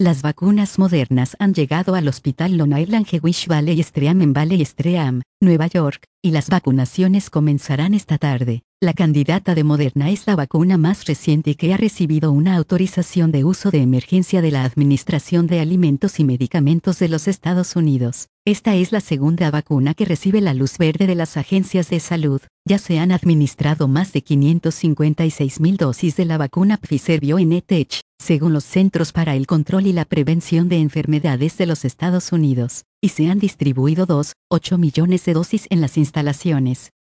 Las vacunas modernas han llegado al Hospital Long Island Jewish Valley Stream en Valley Stream, Nueva York, y las vacunaciones comenzarán esta tarde. La candidata de Moderna es la vacuna más reciente que ha recibido una autorización de uso de emergencia de la Administración de Alimentos y Medicamentos de los Estados Unidos. Esta es la segunda vacuna que recibe la luz verde de las agencias de salud. Ya se han administrado más de 556,000 dosis de la vacuna Pfizer-BioNTech, según los Centros para el Control y la Prevención de Enfermedades de los Estados Unidos, y se han distribuido 2,8 millones de dosis en las instalaciones.